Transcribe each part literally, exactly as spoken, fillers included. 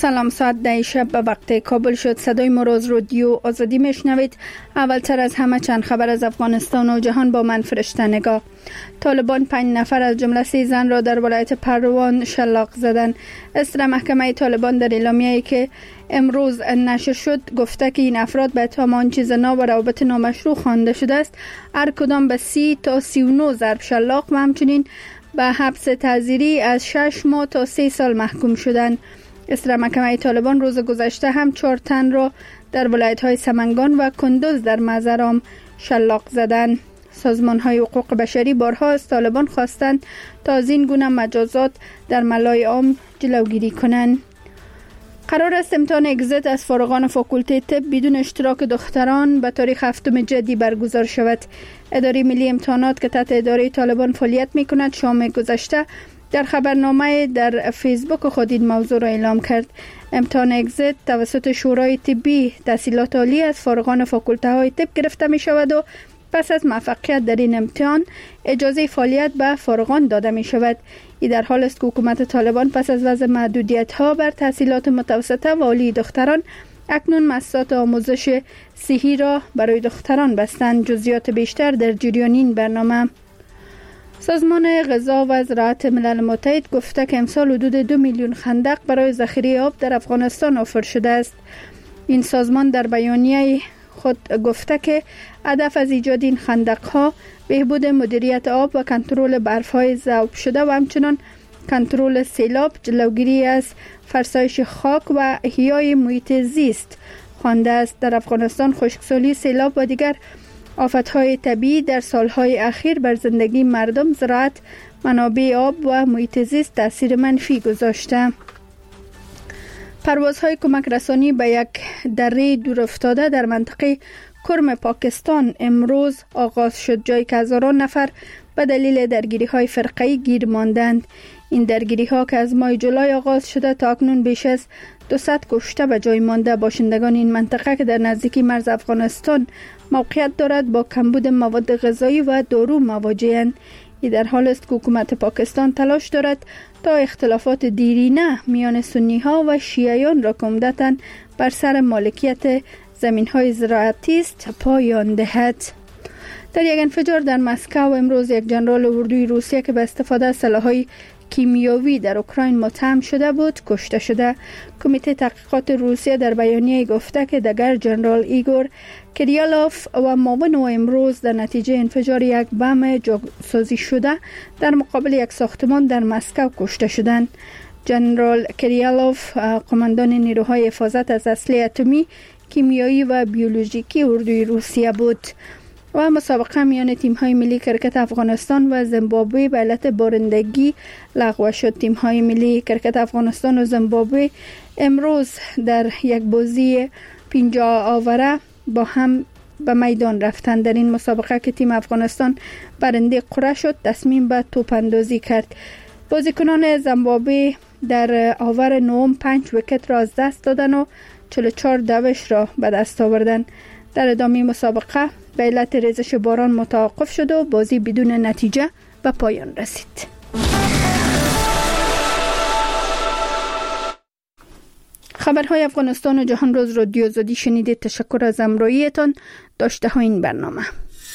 سلام، ساعت ده شب به وقت کابل شد. صدای ما را از رادیو آزادی میشنوید. اولتر از همه چند خبر از افغانستان و جهان با من فرشته نگاه. طالبان پنج نفر از جمله سه زن را در ولایت پروان شلاق زدن. اصدر محکمه طالبان در اعلامیه‌ای که امروز نشر شد گفته که این افراد به اتهام آنچه زنا و روابط نامشروع خوانده شده است هر کدام به سی تا سی و نه ضرب شلاق و همچنین به حبس تعزیری از شش ماه تا سه سال محکوم شدند. اصدر محکمه طالبان روز گذشته هم چهار تن را در ولایت‌های سمنگان و کندوز در مزارام شلاق زدند. سازمان‌های حقوق بشری بارها از طالبان خواستند تا از این گونه مجازات در ملای عام جلوگیری کنند. قرار است امتحان اگزیت از فارغان فاکولته طب بدون اشتراک دختران به تاریخ هفتم جدی برگزار شود. اداره ملی امتحانات که تحت اداره طالبان فعالیت می‌کند شام گذشته در خبرنامه در فیسبوک خود این موضوع را اعلام کرد. امتحان اگزیت توسط شورای طبی تحصیلات عالی از فارغان فاکولته های طب گرفته می شود و پس از موفقیت در این امتحان اجازه فعالیت به فارغان داده می شود. این در حال است که حکومت طالبان پس از وضع محدودیت ها بر تحصیلات متوسطه و عالی دختران اکنون مؤسسات آموزش صحی را برای دختران بستند. جزئیات بیشتر در جریان این برنامه. سازمان غذا و زراعت ملل متحد گفته که امسال حدود دو میلیون خندق برای ذخیره آب در افغانستان آفر شده است. این سازمان در بیانیه خود گفته که هدف از ایجاد این خندق‌ها بهبود مدیریت آب و کنترل برف‌های ذوب شده و همچنین کنترل سیلاب، جلوگیری از فرسایش خاک و احیای محیط زیست خوانده است. در افغانستان خشکسالی، سیلاب و دیگر آفت‌های طبیعی در سالهای اخیر بر زندگی مردم، زراعت، منابع آب و محیط زیست تاثیر منفی گذاشته. پروازهای کمک رسانی به یک دره دور افتاده در منطقه کرم پاکستان امروز آغاز شد، جایی که هزاران نفر به دلیل درگیری‌های فرقه‌ای گیر ماندند. این درگیری‌ها که از ماه جولای آغاز شده تا اکنون بیش از دویست کشته به جای مانده. باشندگان این منطقه که در نزدیکی مرز افغانستان موقعیت دارد با کمبود مواد غذایی و دارو مواجه‌اند. این در حال است که حکومت پاکستان تلاش دارد تا اختلافات دیرینه میان سنی‌ها و شیعیان را که عمدتاً بر سر مالکیت زمین‌های زراعتی است پایان دهد. در یک انفجار در مسکو امروز یک جنرال اردوی روسیه که به استفاده از سلاح‌های کیمیاوی در اوکراین متهم شده بود کشته شده. کمیته تحقیقات روسیه در بیانیه گفته که دگر جنرال ایگور کریالوف و معاون او امروز در نتیجه انفجار یک بم جاسازی شده در مقابل یک ساختمان در مسکو کشته شدند. جنرال کریالوف قماندان نیروهای حفاظت از اسلحه اتمی، کیمیایی و بیولوژیکی اردوی روسیه بود. و مسابقه میان تیم‌های ملی کرکت افغانستان و زیمبابوه به علت بارندگی لغو شد. تیم‌های ملی کرکت افغانستان و زیمبابوه امروز در یک بازی پنجاه آوره با هم به میدان رفتند. در این مسابقه که تیم افغانستان برنده قرعه شد تصمیم به توپ اندازی کرد. بازیکنان زیمبابوه در آور نهم پنج ویکت را از دست دادن و چهل و چهار دوش را به دست آوردند. در ادامه مسابقه به علت ریزش باران متوقف شد و بازی بدون نتیجه به پایان رسید. خبرهای افغانستان و جهان روز رادیو آزادی شنیدید. تشکر از همراهیتان. داشته ها این برنامه.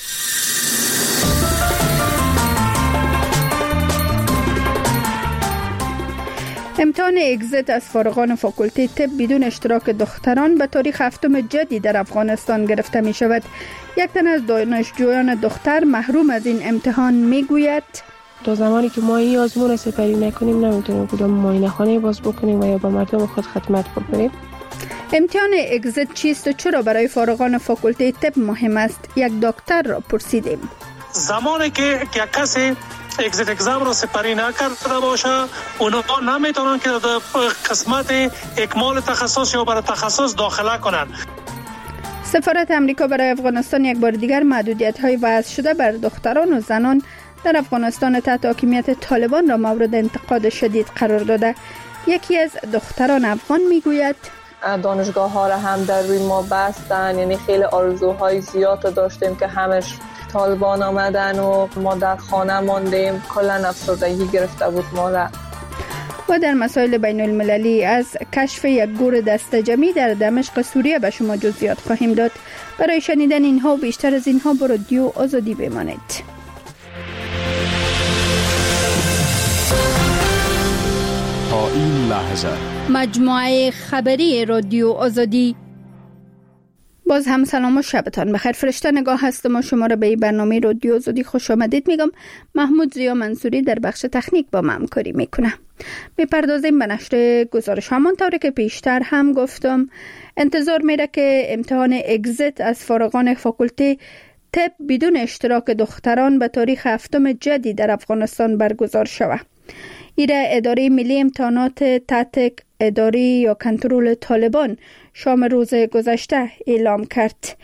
امتحان اگزیت از فارغان فاکولته طب بدون اشتراک دختران به تاریخ هفتم جدی در افغانستان گرفته می شود. یک تن از دانشجویان دختر محروم از این امتحان می گوید تا زمانی که ما این آزمون سپری نکنیم نمیتونیم کدام معاینه خانه باز بکنیم و یا به مردم خود خدمت بکنیم. امتحان اگزیت چیست و چرا برای فارغان فاکولته طب مهم است؟ یک دکتر را پرسیدیم. زمانی که یک کسی اگزیت اگزام رو سپری نکرده باشه اونا نمیتونن که در قسمت اکمال تخصص یا برای تخصص داخله کنن. سفارت امریکا برای افغانستان یک بار دیگر محدودیت‌های وضع شده بر دختران و زنان در افغانستان تحت حاکمیت طالبان را مورد انتقاد شدید قرار داده. یکی از دختران افغان میگوید دانشگاه ها را هم در روی ما بستن، یعنی خیلی آرزوهای زیاد داشتیم که همش طالبان آمدن و ما در خانه ماندیم. کلا افسردگی گرفته بود ما را. و در مسائل بین المللی از کشف یک گور دسته‌جمعی در دمشق سوریه به شما جزئیات خواهیم داد. برای شنیدن اینها و بیشتر از اینها با رادیو آزادی بمانید. تا این لحظه مجموعه خبری رادیو آزادی. باز هم سلام و شبتان بخیر. فرشته نگاه هستم و شما را به این برنامه رادیو آزادی خوش آمدید میگم. محمود زیا منصوری در بخش تکنیک با من همکاری میکنه. میپردازیم به نشر گزارش. همانطوری که پیشتر هم گفتم انتظار میره که امتحان اگزیت از فارغان فاکولته طب بدون اشتراک دختران به تاریخ هفتم جدی در افغانستان برگزار شود. ایره اداره ملی امتحانات تحت اداره یا کنترل طالبان شام روز گذشته اعلام کرد.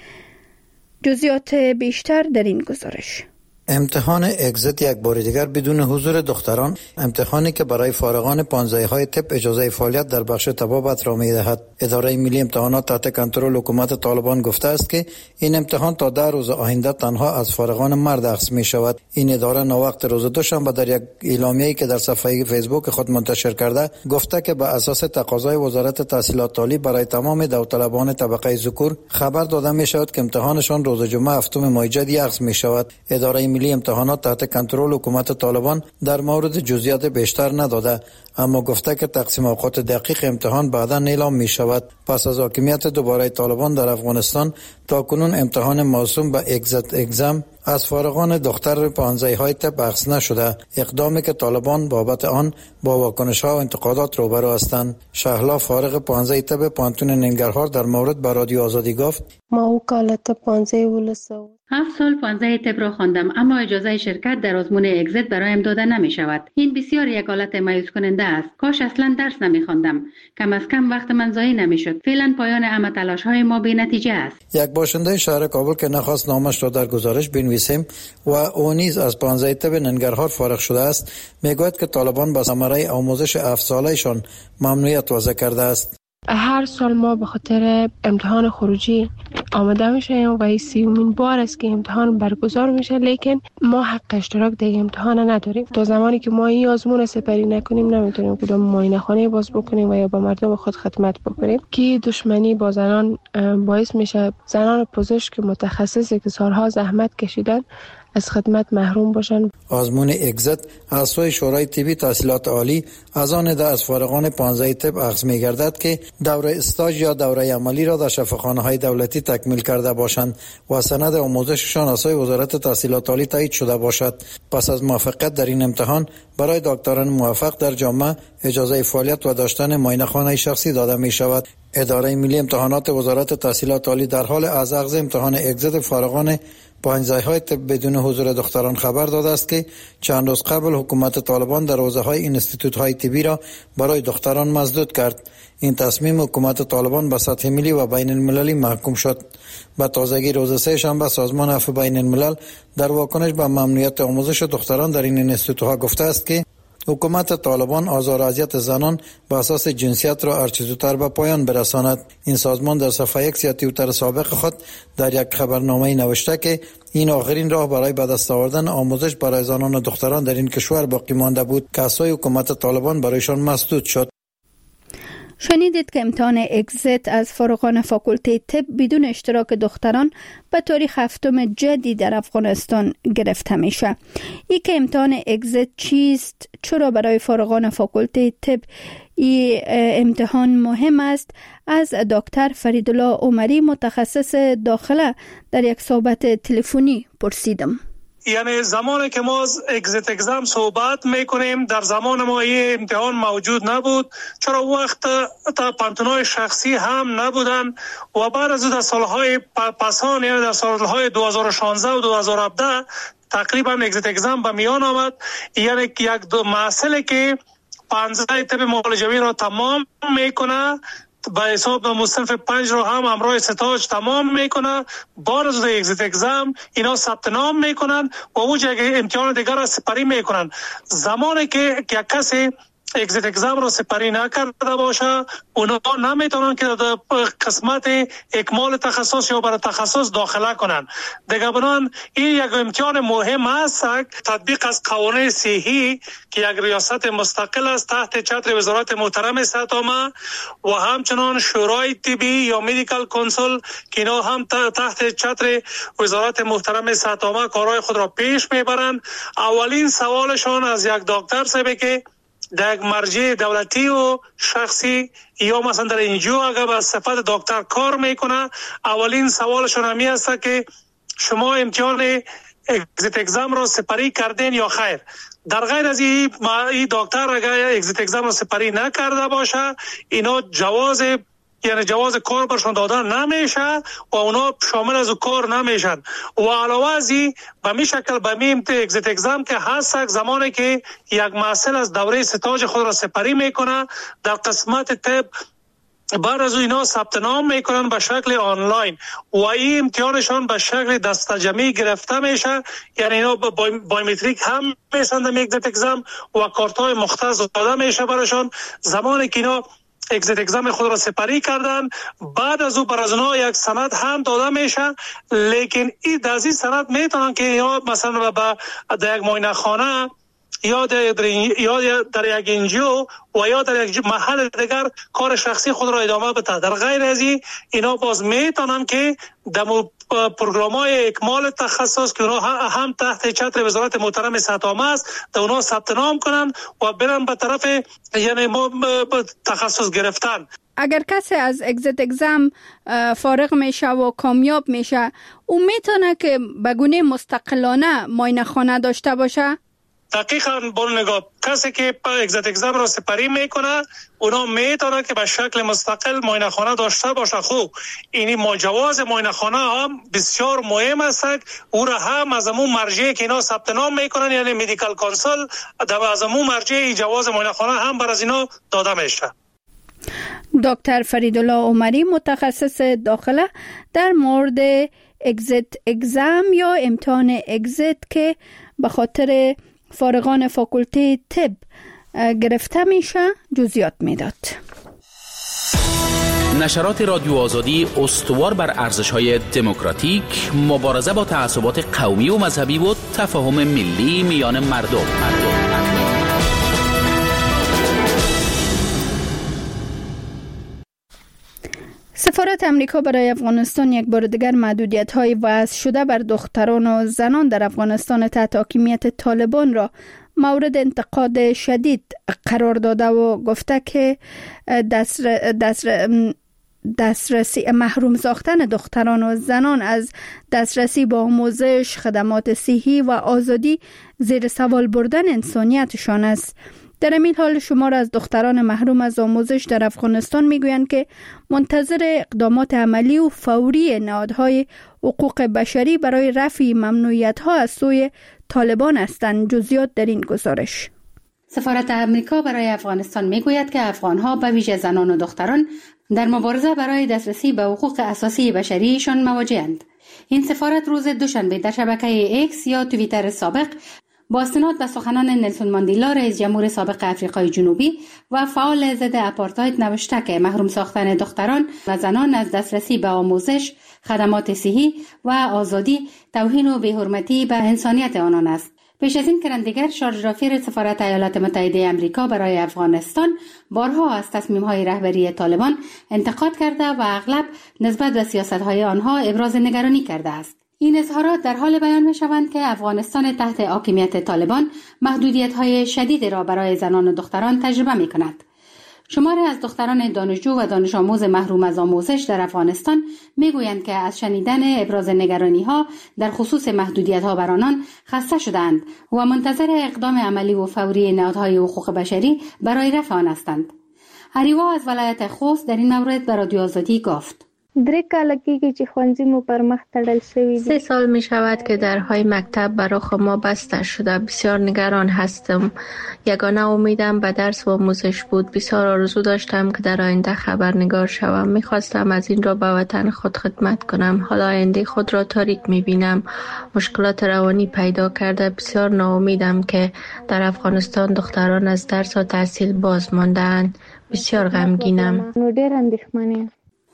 جزئیات بیشتر در این گزارش. امتحان اگزیت یک بار دیگر بدون حضور دختران، امتحانی که برای فارغان پانزده‌های طب اجازه فعالیت در بخش طبابت را می‌دهد. اداره ملی امتحانات تحت کنترل حکومت طالبان گفته است که این امتحان تا ده روز آینده تنها از فارغان مرد اخذ می‌شود. این اداره ناوقت روز دوشنبه در یک اعلامیه‌ای که در صفحه فیسبوک خود منتشر کرده گفته که به اساس تقاضای وزارت تحصیلات عالی برای تمام داوطلبان طبقه ذکور خبر داده می‌شود که امتحانشان روز جمعه هفتم ماه جدی اخذ می‌شود. اداره ملی امتحانات تحت کنترل حکومت طالبان در مورد جزئیات بیشتر نداده، اما گفته که تقسیم اوقات دقیق امتحان بعدا اعلام می شود. پس از حاکمیت دوباره طالبان در افغانستان تاکنون امتحان موسوم به اگزیت اگزم از فارغان دختر پانزده‌های طب اخذ نشده، اقدامی که طالبان بابت آن با واکنش‌ها و انتقادات روبرو هستند. شهلا فارغ پانزده طب پانتون ننگرهار در مورد به رادیو آزادی گفت: ما وکالت پانزده ولسو هفت سال پانزده طب را خواندم، اما اجازه شرکت در آزمون اگزیت برایم داده نمی شود. این بسیار یک حالت مایوس کننده است. کاش اصلا درس نمی خواندم. کم از کم وقت من ضایع نمی شد. فعلا پایان همه تلاش های ما بی نتیجه است. یک باشنده شهر کابل که نخواست نامش را در گزارش بنویسیم و او نیز از پانزده طب ننگرهار فارغ شده است، میگوید که طالبان با ثمره آموزش هفت سالهشان ممنوعیت وضع کرده است. هر سال ما به خاطر امتحان خروجی آماده میشیم و این سیومین بار است که امتحان برگزار میشه، لیکن ما حق اشتراک در امتحان نداریم. تا زمانی که ما این آزمون سپری نکنیم نمیتونیم کدام معاینه خانه باز بکنیم و یا به مردم خود خدمت بکنیم که دشمنی با زنان باعث میشه زنان پزشک متخصصی که سالها زحمت کشیدن از خدمت محروم باشند. آزمون اگزیت از سوی شورای طبی تحصیلات عالی از آن ده از فارغان پانزده طب اخذ می‌گردد که دوره استاژ یا دوره عملی را در شفاخانه‌های دولتی تکمیل کرده باشند و سند آموزششان از سوی وزارت تحصیلات عالی تایید شده باشد. پس از موافقت در این امتحان برای دکتران موفق در جامعه اجازه فعالیت و داشتن معاینه‌خانه شخصی داده می‌شود. اداره ملی امتحانات وزارت تحصیلات عالی در حال از اخذ امتحان اگزیت فارغان پانزده‌های طب بدون حضور دختران خبر داده است که چند روز قبل حکومت طالبان در حوزه‌های اینستیتوت‌های طبی را برای دختران مسدود کرد. این تصمیم حکومت طالبان به سطح ملی و بین المللی محکوم شد. به تازگی روز سه شنبه سازمان عفو بین الملل در واکنش به ممنوعیت آموزش دختران در این اینستیتوت‌ها گفته است که حکومت طالبان آزار و اذیت زنان به اساس جنسیت را هرچه زودتر به پایان برساند. این سازمان در صفحه اکس یا توییتر سابق خود در یک خبرنامه نوشته که این آخرین راه برای به دست آوردن آموزش برای زنان و دختران در این کشور باقی مانده بود که از سوی حکومت طالبان برایشان مسدود شد. شنیدید که امتحان اگزیت از فارغان فاکولته طب بدون اشتراک دختران به تاریخ هفتم جدی در افغانستان گرفته میشه. ای که امتحان اگزیت چیست؟ چرا برای فارغان فاکولته طب این امتحان مهم است؟ از دکتر فریدالله عمری متخصص داخله در یک صحبت تلفنی پرسیدم. یعنی زمانی که ما از اگزیت اگزام صحبت میکنیم در زمان ما این امتحان موجود نبود، چرا وقت تا پانتونای شخصی هم نبودن و بعد از در سالهای پسان یعنی در سالهای دو هزار و شانزده و دو هزار و هفده تقریبا اگزیت اگزام به میان آمد. یعنی یک دو مسئله که پانزده طب معالجوی را تمام میکنه به حساب مصنف پنج رو هم همراه ستاج تمام میکنه، بعد از اگزیت اگزام اینا ثبت نام میکنن و اوج امتحان دیگر را سپری میکنن. زمانی که یک کسی اگزیت اگزم رو سپری نکرده باشه اونا نمیتونن که در قسمت اکمال تخصص یا برای تخصص داخله کنن. دیگه بنان این یک امتحان مهم است تطبیق از قوانین صحی که یک ریاست مستقل است تحت چتر وزارت محترم صحت عامه و همچنان شورای طبی یا مدیکال کونسل که اینا هم تحت چتر وزارت محترم صحت عامه کارهای خود را پیش میبرند. اولین سوالشان از یک دکتر صاحب که در یک مرجع دولتی و شخصی یا مثلا در اینجا اگر به صفت دکتر کار میکنه اولین سوالشون همی است که شما امتحان اگزیت اگزم را سپری کردین یا خیر. در غیر از این دکتر اگر اگزیت اگزم را سپری نکرده باشه اینا جواز یعنی جواز کار برشون دادن نمیشه و اونا شامل از کار نمیشن و علاوه از این به می شکل به می اگزیت اگزم که هست زمانی که یک محصل از دوره استاج خود را سپری میکنه در قسمت طب بعد از اینا ثبت نام میکنن به شکل آنلاین و این امتحانشان به شکل دستجمعی گرفته میشه یعنی اینا بایومتریک هم میسند در اگزیت اگزم و کارت های مختص داده میشه برشان. زمانی که اینا اگزیت اگزم خود را سپری کردن بعد از او بر از اونها یک سند هم داده میشه لیکن این از این سند میتونن که یا مثلا در یک معاینه خانه یا در یا در یک انجیو و یا در یک محل دیگر کار شخصی خود را ادامه بده. در غیر از این اینا باز میتونن که در پروگرام‌های اکمال تخصص که اونها هم تحت چتر وزارت محترم صحت عامه است در اونها ثبت نام کنن و برن به طرف یعنی تخصص گرفتن. اگر کسی از اگزیت اگزم فارغ میشه و کامیاب میشه او میتونه که به گونه مستقلانه معاینه خانه داشته باشه؟ دقیقاً بون نگاه کسی که اگزیت اگزم را سپری میکنه اونا میتونه که به شکل مستقل معاینه خانه داشته باشه. خوب اینی ما جواز معاینه خانه هم بسیار مهم است او را هم از امون مرجعی که اینا ثبت نام میکنن یعنی مدیکال کونسل در از امون مرجعی جواز معاینه خانه هم بر از اینا داده میشه. دکتر فریدالله عمری متخصص داخله در مورد اگزیت اگزم یا امتحان اگزیت که به خاطر فارغان فاکولته طب گرفته میشه جزئیات میداد. نشرات رادیو آزادی استوار بر ارزش‌های دموکراتیک، مبارزه با تعصبات قومی و مذهبی و تفاهم ملی میان مردم. مردم. سفارت امریکا برای افغانستان یک بار دیگر محدودیت‌های وضع شده بر دختران و زنان در افغانستان تحت حاکمیت طالبان را مورد انتقاد شدید قرار داده و گفته که دستر دستر دسترسی محروم ساختن دختران و زنان از دسترسی به آموزش، خدمات صحی و آزادی زیر سوال بردن انسانیتشان است. در این حال شمار از دختران محروم از آموزش در افغانستان میگویند که منتظر اقدامات عملی و فوری نهادهای حقوق بشری برای رفع ممنوعیت‌ها از سوی طالبان هستند. جزئیات در این گزارش. سفارت امریکا برای افغانستان میگوید که افغان‌ها به ویژه زنان و دختران در مبارزه برای دسترسی به حقوق اساسی بشریشان مواجه‌اند. این سفارت روز دوشنبه در شبکه ایکس یا توییتر سابق با استناد به سخنان نلسون ماندیلا رئیس جمهور سابق آفریقای جنوبی و فعال ضد آپارتاید نوشته که محروم ساختن دختران و زنان از دسترسی به آموزش، خدمات صحی و آزادی توهین و بی‌حرمتی به انسانیت آنان است. پیش از این کرندگر شارژ رافیر سفارت ایالات متحده آمریکا برای افغانستان بارها از تصمیم‌های رهبری طالبان انتقاد کرده و اغلب نسبت به سیاست‌های آنها ابراز نگرانی کرده است. این اظهارات در حال بیان می‌شوند که افغانستان تحت حاکمیت طالبان محدودیت‌های شدیدی را برای زنان و دختران تجربه می‌کند. شماری از دختران دانشجو و دانش آموز محروم از آموزش در افغانستان میگویند که از شنیدن ابراز نگرانی‌ها در خصوص محدودیت‌ها بر آنان خسته شدند و منتظر اقدام عملی و فوری نهادهای حقوق بشری برای رفع آن هستند. هریوا از ولایت خوست در این مورد به رادیو آزادی گفت: درې کاله کېږي چې ښوونځي مو پر مخ تړل شوی دی. سه سال می شود که درهای مکتب برای ما بسته شده. بسیار نگران هستم. یگانه امیدم به درس و آموزش بود. بسیار آرزو داشتم که در آینده خبرنگار شوم. میخواستم از این را به وطن خود خدمت کنم. حالا آینده خود را تاریک میبینم. مشکلات روانی پیدا کرده. بسیار ناامیدم که در افغانستان دختران از درس و تحصیل باز مانده‌اند. بسیار غمگینم. نو ډېر اندېښمنه.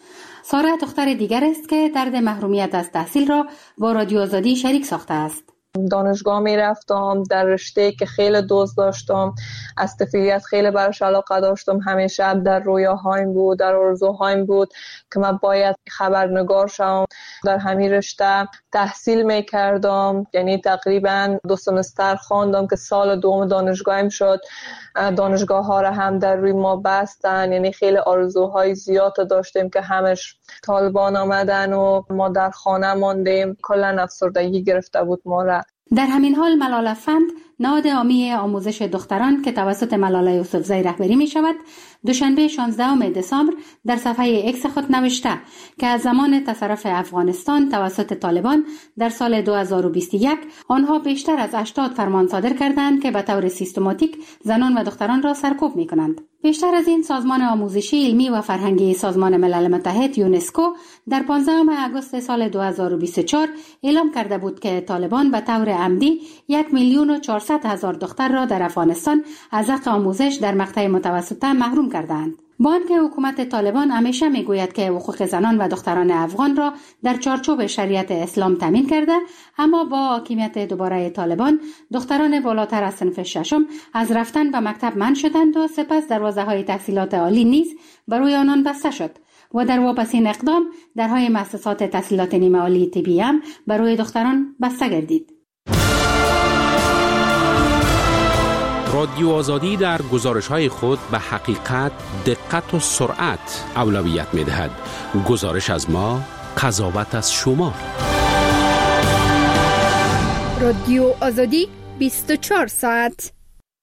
ساره دختر دیگر است که درد محرومیت از تحصیل را با رادیو آزادی شریک ساخته است. دانشگاه می رفتم، در رشته که خیلی دوست داشتم، از طفولیت خیلی براش علاقه داشتم، همیشه در رویاهایم بود، در آرزوهایم بود که من باید خبرنگار شوم. در همین رشته تحصیل می کردم، یعنی تقریبا دو سمستر خواندم که سال دوم دانشگاهیم شد. دانشگاه ها را هم در روی ما بستن، یعنی خیلی آرزوهای زیاد داشتیم که همش طالبان آمدن و ما در خانه ماندیم. کلا افسردگی گرفته بود ما را. در همین حال ملال افند، نهاد عامی آموزش دختران که توسط ملاله یوسفزئی رهبری می شود، دوشنبه شانزدهم دسامبر در صفحه اکس خود نوشته که از زمان تصرف افغانستان توسط طالبان در سال دو هزار و بیست و یک آنها بیشتر از هشتاد فرمان صادر کردند که به طور سیستماتیک زنان و دختران را سرکوب می کنند. بیشتر از این، سازمان آموزشی علمی و فرهنگی سازمان ملل متحد یونسکو در پانزدهم آگوست سال دو هزار و بیست و چهار اعلام کرده بود که طالبان به طور عمدی یک میلیون و چهارصد هزار دختر را در افغانستان از حق آموزش در مقطع متوسطه محروم کردند. با آنکه حکومت طالبان همیشه میگوید که حقوق زنان و دختران افغان را در چارچوب شریعت اسلام تامین کرده، اما با حاکمیت دوباره طالبان دختران بالاتر از صنف ششم از رفتن به مکتب منع شدند و سپس دروازه‌های تحصیلات عالی نیز برای آنان بسته شد و در واپسین اقدام درهای مؤسسات تحصیلات نیمه عالی طبی هم برای دختران بسته گردید. رادیو آزادی در گزارش‌های خود به حقیقت، دقت و سرعت اولویت می‌دهد. گزارش از ما، قضاوت از شما. رادیو آزادی بیست و چهار ساعت.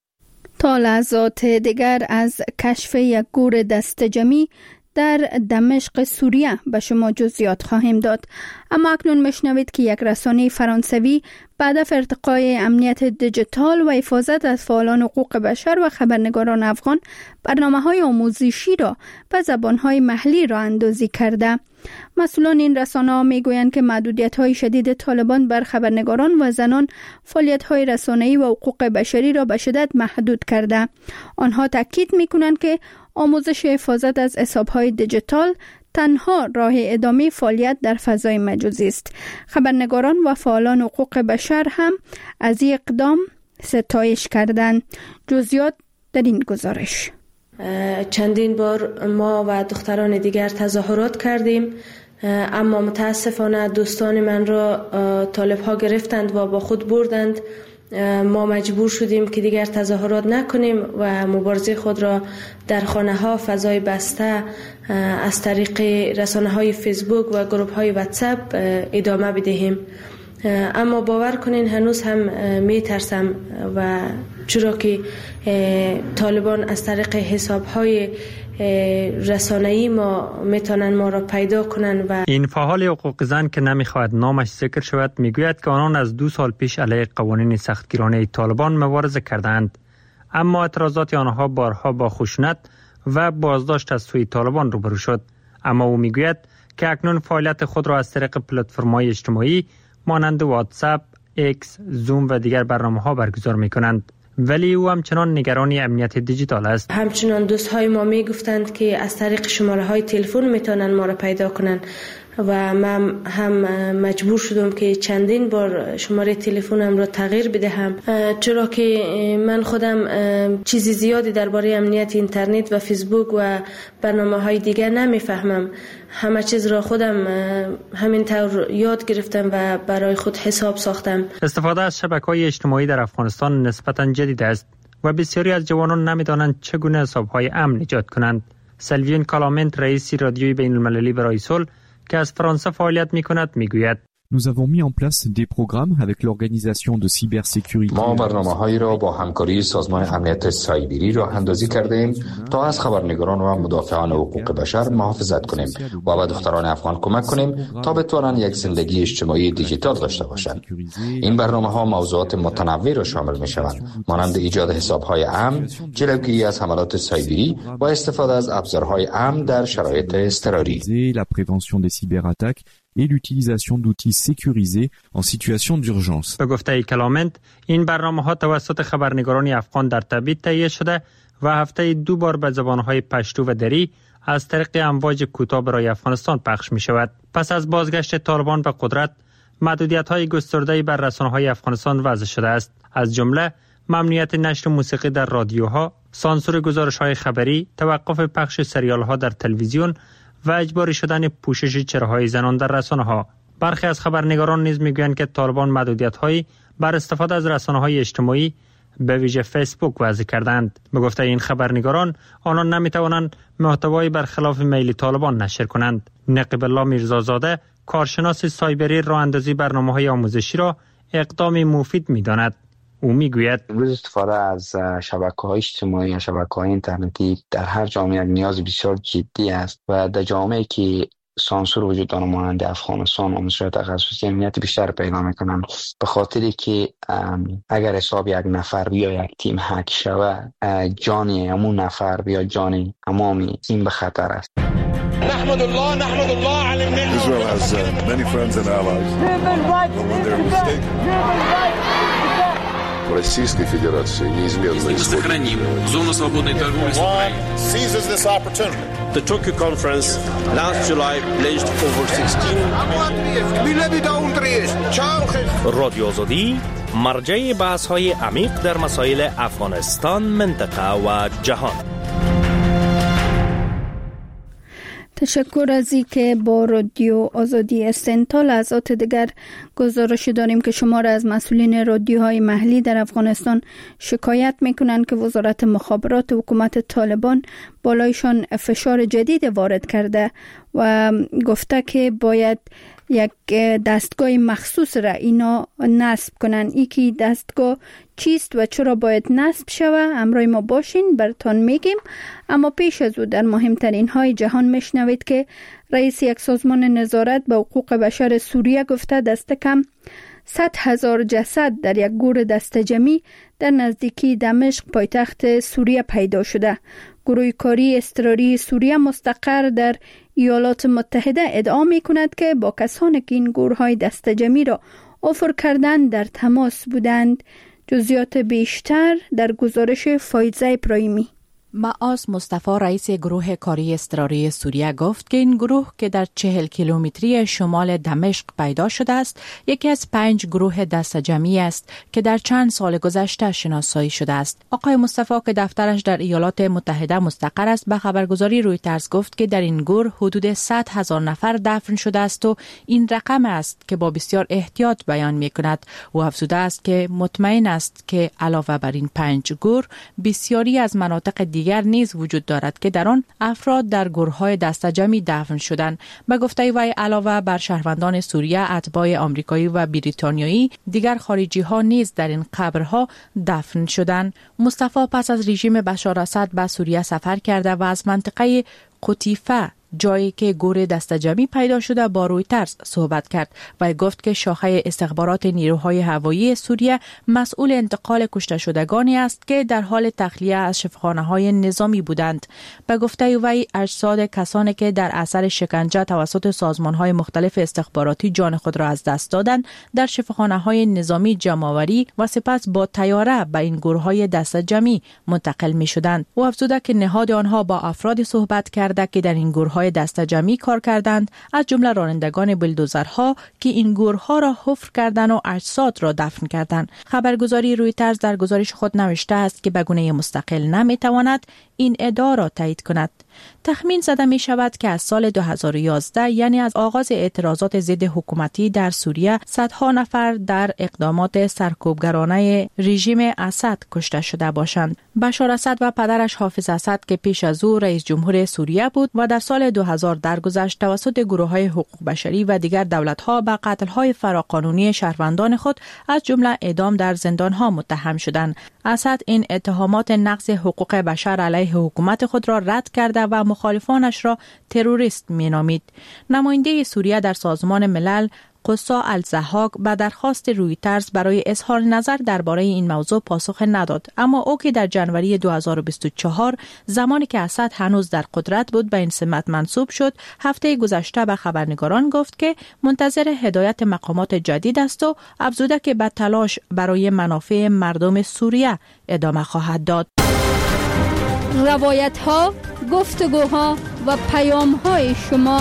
تا لحظات دیگر از کشف یک گور دستجمعی در دمشق سوریه به شما جزئیات خواهیم داد. اما اکنون میشنوید که یک رسانه فرانسوی بعد از ارتقای امنیت دیجیتال و حفاظت از فعالان حقوق بشر و خبرنگاران افغان برنامه‌های آموزشی را به زبان‌های محلی راه اندازی کرده. مسئولان این رسانه‌ها میگویند که محدودیت‌های شدید طالبان بر خبرنگاران و زنان فعالیت‌های رسانه‌ای و حقوق بشری را به شدت محدود کرده. آنها تاکید می‌کنند که آموزش حفاظت از حساب‌های دیجیتال تنها راه ادامه فعالیت در فضای مجازی است. خبرنگاران و فعالان حقوق بشر هم از این اقدام ستایش کردند. جزئیات در این گزارش. چندین بار ما و دختران دیگر تظاهرات کردیم، اما متاسفانه دوستان من را طالب ها گرفتند و با خود بردند. ما مجبور شدیم که دیگر تظاهرات نکنیم و مبارزه خود را در خانه ها، فضای بسته، از طریق رسانه های فیسبوک و گروه های واتساپ ادامه بدهیم. اما باور کنین هنوز هم می ترسم، و چرا که طالبان از طریق حساب های رسانه‌ای ما میتونن ما را پیدا کنن. و این فعال حقوق زن که نمیخواهد نامش ذکر شود میگوید که آنان از دو سال پیش علیه قوانین سختگیرانه طالبان مبارزه کردند، اما اعتراضات آنها بارها با خشونت و بازداشت از سوی طالبان روبرو شد. اما او میگوید که اکنون فعالیت خود را از طریق پلتفرم‌های اجتماعی مانند واتساپ، ایکس، زوم و دیگر برنامه‌ها برگزار می‌کنند. ولی او همچنان نگرانی امنیت دیجیتال است. همچنان دوست‌های ما میگفتند که از طریق شماره‌های تلفن میتونن ما را پیدا کنن و من هم مجبور شدم که چندین بار شماره تلفنم را تغییر بدهم، چرا که من خودم چیزی زیادی درباره امنیت اینترنت و فیسبوک و برنامه‌های دیگر نمیفهمم. همه چیز را خودم همین طور یاد گرفتم و برای خود حساب ساختم. استفاده از شبکه‌های اجتماعی در افغانستان نسبتاً جدید است و بسیاری از جوانان نمی‌دانند چگونه حساب‌های امن ایجاد کنند. سلوین کالامنت، رئیس رادیوی بین‌المللی برای صلح که از فرانسه فعالیت می‌کند، می‌گوید Nous avons mis en place des programmes avec l'organisation de cybersécurité. ما برنامه‌هایی را با همکاری سازمان امنیت سایبری راه اندازی کردیم تا از خبرنگاران و مدافعان حقوق بشر محافظت کنیم و به دختران افغان کمک کنیم تا بتوانند یک زندگی اجتماعی دیجیتال داشته باشند. این برنامه‌ها موضوعات متنوع را شامل می‌شوند، مانند ایجاد حساب‌های امن، جلوگیری از حملات سایبری و استفاده از ابزارهای امن در شرایط اضطراری. La prévention des cyberattaques et l'utilisation d'outils sécurisés en situation d'urgence. به گفته کلامنت، این برنامه‌ها توسط خبرنگاران افغان در تبعید تهیه شده و هفته دو بار به زبان‌های پشتو و دری از طریق امواج کوتاه برای افغانستان پخش می‌شود. پس از بازگشت طالبان به قدرت، محدودیت‌های گسترده‌ای بر رسانه‌های افغانستان وضع شده است، از جمله ممنوعیت نشر موسیقی در رادیوها، سانسور گزارش‌های خبری، توقف پخش سریال‌ها در تلویزیون و اجباری شدن پوشش چهره‌های زنان در رسانه‌ها. برخی از خبرنگاران نیز می‌گویند که طالبان محدودیت‌هایی بر استفاده از رسانه‌های اجتماعی به ویژه فیسبوک وضع کردند. به گفته این خبرنگاران، آنان نمی‌توانند محتوای برخلاف میل طالبان نشر کنند. نقیب الله میرزازاده، کارشناس سایبری، راه اندازی برنامه‌های آموزشی را اقدامی مفید می‌داند. او میگوید امروز استفاده از شبکه‌های اجتماعی یا شبکه‌های اینترنتی در هر جامعه یک نیاز بسیار جدی است و در جامعه‌ای که سانسور وجود دارد مانند افغانستان آموزش تخصصی امنیت بیشتر پیدا می‌کنند، به خاطری که اگر حساب یک نفر یا یک تیم هک شود، جان همون نفر یا جان تمام تیم به خطر است. نحمد الله نحمد الله على النعمة. Israel has uh, many friends and allies. When they're mistaken. Российской Федерации неизменно сохраним зону свободной торговли с Украиной. Seizes this opportunity. The Tokyo conference last July pledged over sixteen. رادیو آزادی مرجع بحث‌های عمیق در مسائل افغانستان، منطقه و جهان. تشکر از این که با رادیو آزادی هستین. تا لحظات دیگر گزارش داریم که شمار از مسئولین رادیوهای محلی در افغانستان شکایت میکنند که وزارت مخابرات حکومت طالبان بالایشان فشار جدید وارد کرده و گفته که باید یک دستگاه مخصوص را اینا نصب کنن. ای که دستگاه چیست و چرا باید نصب شود همراه ما باشین، براتون میگیم. اما پیش از او در مهمترین های جهان میشنوید که رئیس یک سازمان نظارت به حقوق بشر سوریه گفته دست کم صد هزار جسد در یک گور دستجمعی در نزدیکی دمشق پایتخت سوریه پیدا شده. گروه کاری اضطراری سوریه مستقر در ایالات متحده ادعا می کند که با کسانی که این گورهای دستجمعی را افر کردند در تماس بودند. جزئیات بیشتر در گزارش فایزه ابراهیمی. معاذ مصطفی رئیس گروه کاری اضطراری سوریه گفت که این گروه که در چهل کیلومتری شمال دمشق پیدا شده است، یکی از پنج گروه دستجمعی است که در چند سال گذشته شناسایی شده است. آقای مصطفی که دفترش در ایالات متحده مستقر است، به خبرگزاری رویترز گفت که در این گروه حدود صد هزار نفر دفن شده است و این رقم است که با بسیار احتیاط بیان می کند. او افزوده است که مطمئن است که علاوه بر این پنج گروه، بسیاری از مناطق دیگر نیز وجود دارد که در آن افراد در گورهای دستجمعی دفن شدند. به گفته وی علاوه بر شهروندان سوریه، اتباع آمریکایی و بریتانیایی، دیگر خارجی ها نیز در این قبرها دفن شدند. مصطفی پس از رژیم بشار اسد به سوریه سفر کرده و از منطقه قطیفه، جایی که گور دستجمعی پیدا شده، با رویترز صحبت کرد و گفت که شاخه استخبارات نیروهای هوایی سوریه مسئول انتقال کشته شدگانی است که در حال تخلیه از شفاخانه‌های نظامی بودند. به گفته وی اجساد کسانی که در اثر شکنجه توسط سازمان‌های مختلف استخباراتی جان خود را از دست دادند در شفاخانه‌های نظامی جمع‌آوری و سپس با طیاره به این گورهای دستجمعی منتقل می‌شدند. او افزوده که نهاد آنها با افراد صحبت کرده که در این گورهای دستجمعی کار کردند، از جمله رانندگان بلدوزرها که این گورها را حفر کردند و اجساد را دفن کردند. خبرگزاری رویترز در گزارش خود نوشته است که به گونه مستقل نمیتواند این ادعا را تایید کند. تخمین زده می شود که از سال دو هزار و یازده یعنی از آغاز اعتراضات ضد حکومتی در سوریه صدها نفر در اقدامات سرکوبگرانه رژیم اسد کشته شده باشند. بشار اسد و پدرش حافظ اسد که پیش از او رئیس جمهور سوریه بود و در سال دو هزار درگذشت توسط گروه‌های حقوق بشری و دیگر دولت‌ها به قتل‌های فراقانونی شهروندان خود از جمله اعدام در زندان‌ها متهم شدند. اسد این اتهامات نقض حقوق بشر علیه حکومت خود را رد کرده و مخالفانش را تروریست می‌نامید. نماینده سوریه در سازمان ملل قصا الزهاق به درخواست رویترز برای اظهار نظر درباره این موضوع پاسخ نداد، اما او که در جنوری دو هزار و بیست و چهار زمانی که اسد هنوز در قدرت بود به این سمت منصوب شد، هفته گذشته به خبرنگاران گفت که منتظر هدایت مقامات جدید است و افزوده که به تلاش برای منافع مردم سوریه ادامه خواهد داد. روایت ها، گفتگوها و پیام های شما.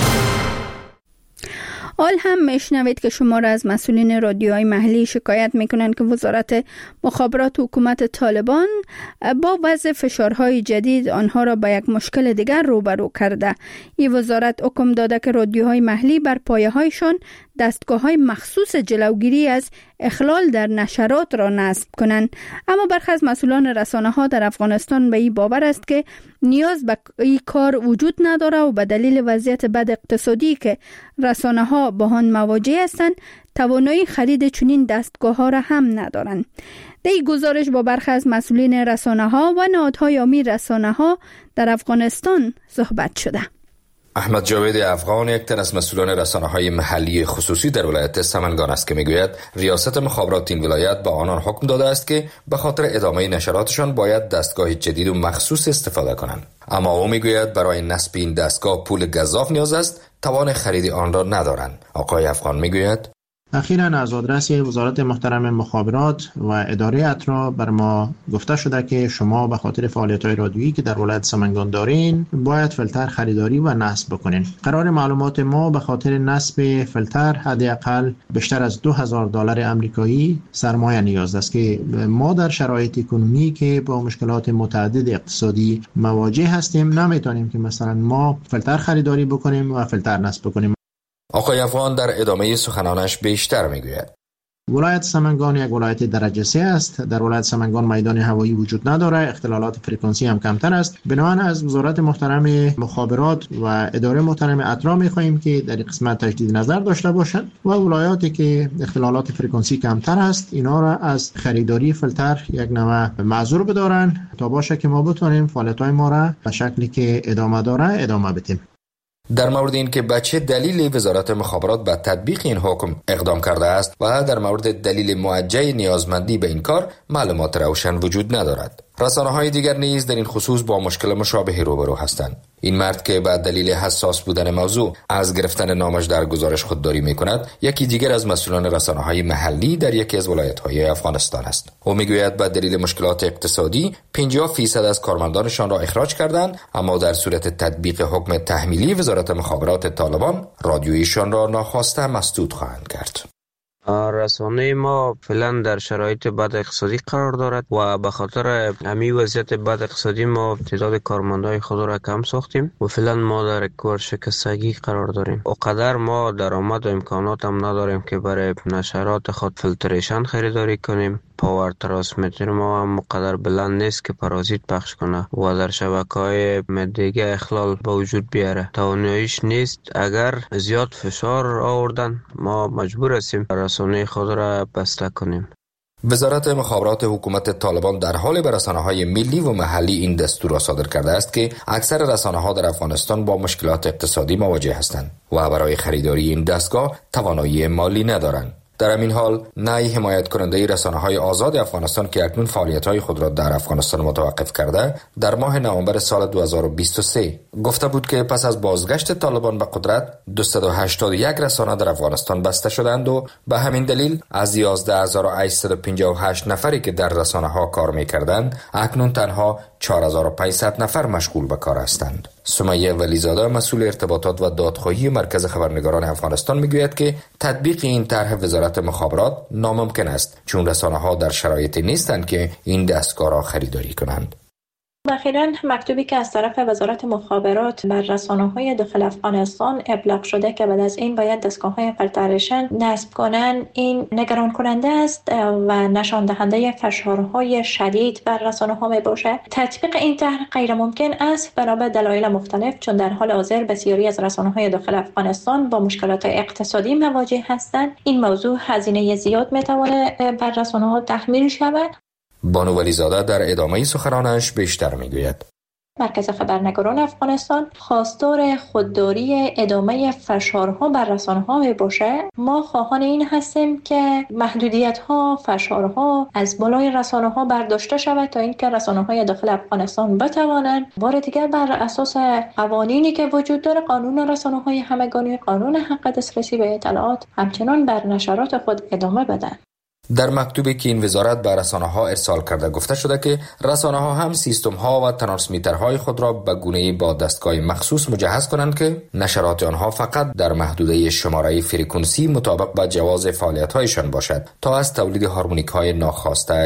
حال هم میشنوید که شماره از مسئولین رادیوهای محلی شکایت میکنند که وزارت مخابرات حکومت طالبان با وضع فشارهای جدید آنها را به یک مشکل دیگر روبرو کرده. این وزارت حکم داده که رادیوهای محلی بر پایه‌هایشان دستگاه‌های مخصوص جلوگیری از اخلال در نشرات را نصب کنند. اما برخی از مسئولان رسانه‌ها در افغانستان به این باور است که نیاز به این کار وجود نداره و به دلیل وضعیت بد اقتصادی که رسانه‌ها با آن مواجه هستند توانایی خرید چنین دستگاه‌ها را هم ندارند. در این گزارش با برخی از مسئولین رسانه‌ها و نهادهای عامی رسانه‌ها در افغانستان صحبت شده. احمد جاوید افغان یک تن از مسئولان رسانه‌های محلی خصوصی در ولایت سمنگان است که میگوید ریاست مخابرات این ولایت به آنان حکم داده است که به خاطر ادامه نشراتشان باید دستگاه جدید و مخصوص استفاده کنند. اما او میگوید برای نصب این دستگاه پول گزاف نیاز است، توان خرید آن را ندارند. آقای افغان میگوید اخیراً از آدرس وزارت محترم مخابرات و اداره اطرا بر ما گفته شده که شما به خاطر فعالیت‌های رادیویی که در ولایت سمنگان دارین باید فیلتر خریداری و نصب بکنین. قرار معلومات ما به خاطر نصب فیلتر حداقل بیشتر از دو هزار دلار آمریکایی سرمایه نیاز است که ما در شرایط کنونی که با مشکلات متعدد اقتصادی مواجه هستیم نمیتونیم که مثلا ما فیلتر خریداری بکنیم و فیلتر نصب بکنیم. آقای افغان در ادامه سخنانش بیشتر میگوید ولایت سمنگان یک ولایت درجه سه است. در ولایت سمنگان میدان هوایی وجود نداره، اختلالات فرکانسی هم کمتر است. بنابراین از وزارت محترم مخابرات و اداره محترم اطرا میخواهیم که در این قسمت تجدید نظر داشته باشند و ولایاتی که اختلالات فرکانسی کمتر است اینا را از خریداری فیلتر یک نوع معذور بدارن تا باشه که ما بتونیم فعالیت‌های ما را به شکلی که ادامه داره ادامه بدیم. در مورد این که به چه دلیل وزارت مخابرات به تطبیق این حکم اقدام کرده است و در مورد دلیل موجه نیازمندی به این کار معلومات روشن وجود ندارد. رسانه‌های دیگر نیز در این خصوص با مشکل مشابهی روبرو هستند. این مرد که به دلیل حساس بودن موضوع از گرفتن نامش در گزارش خودداری می‌کند، یکی دیگر از مسئولان رسانه‌های محلی در یکی از ولایت‌های افغانستان است. او می‌گوید به دلیل مشکلات اقتصادی پنجاه درصد از کارمندانشان را اخراج کردند، اما در صورت تطبیق حکم تحمیلی وزارت مخابرات طالبان رادیویشان را ناخواسته مسدود خواهند کرد. رسانه ما فعلا در شرایط بد اقتصادی قرار دارد و به خاطر همین وضعیت بد اقتصادی ما تعداد کارمندای خود را کم ساختیم و فعلا ما در یک ورشکستگی قرار داریم. اقدر ما درآمد و امکانات هم نداریم که برای نشرات خود فیلتریشن خریداری کنیم. پاور ترانسمیتر ما هم مقدر بلند نیست که پارازیت پخش کنه و در شبکه‌های دیگه اخلال به وجود بیاره. تواناییش نیست. اگر زیاد فشار آوردن ما مجبور هستیم رسانه خود را بسته کنیم. وزارت مخابرات حکومت طالبان در حال به رسانه‌های ملی و محلی این دستور را صادر کرده است که اکثر رسانه‌ها در افغانستان با مشکلات اقتصادی مواجه هستند و برای خریداری این دستگاه توانایی مالی ندارند. در همین حال نای حمایت کننده رسانه‌های آزاد افغانستان که اکنون فعالیت‌های خود را در افغانستان متوقف کرده، در ماه نوامبر سال دو هزار و بیست و سه گفته بود که پس از بازگشت طالبان به قدرت دویست و هشتاد و یک رسانه در افغانستان بسته شدند و به همین دلیل از یازده هزار و هشتصد و پنجاه و هشت نفری که در رسانه‌ها کار می‌کردند اکنون تنها چهار هزار و پانصد نفر مشغول به کار هستند. سمیه ولیزاده مسئول ارتباطات و دادخواهی مرکز خبرنگاران افغانستان میگوید که تطبیق این طرح وزارت مخابرات ناممکن است چون رسانه‌ها در شرایطی نیستند که این دستگاه را خریداری کنند. اخیراً مکتوبی که از طرف وزارت مخابرات بر رسانه‌های داخل افغانستان ابلاغ شده که بعد از این باید دستگاه‌های فلترشن نصب کنن، این نگران کننده است و نشان دهنده فشارهای شدید بر رسانه‌ها میباشه. تطبیق این طرح غیر ممکن است بنا به دلایل مختلف، چون در حال حاضر بسیاری از رسانه‌های داخل افغانستان با مشکلات اقتصادی مواجه هستند. این موضوع هزینه زیاد میتواند بر رسانه‌ها تحمیل شود. بانو ولیزاده در ادامه سخنانش بیشتر میگوید. مرکز خبرنگاران افغانستان خواستار خودداری ادامه فشارها بر رسانه‌ها می باشه. ما خواهان این هستیم که محدودیت‌ها، فشارها از بالای رسانه‌ها برداشته شود تا اینکه رسانه‌های داخل افغانستان بتوانند بار دیگر بر اساس قوانینی که وجود داره، قانون رسانه‌های همگانی، قانون حق دسترسی به اطلاعات، همچنان بر نشرات خود ادامه بدن. در مکتوبی که این وزارت به رسانه‌ها ارسال کرده گفته شده که رسانه‌ها هم سیستم‌ها و ترانسمیترهای خود را به گونه‌ای با دستگاه مخصوص مجهز کنند که نشرات آنها فقط در محدوده شماره فرکانسی مطابق با جواز فعالیت‌هایشان باشد تا از تولید هارمونیک‌های ناخواسته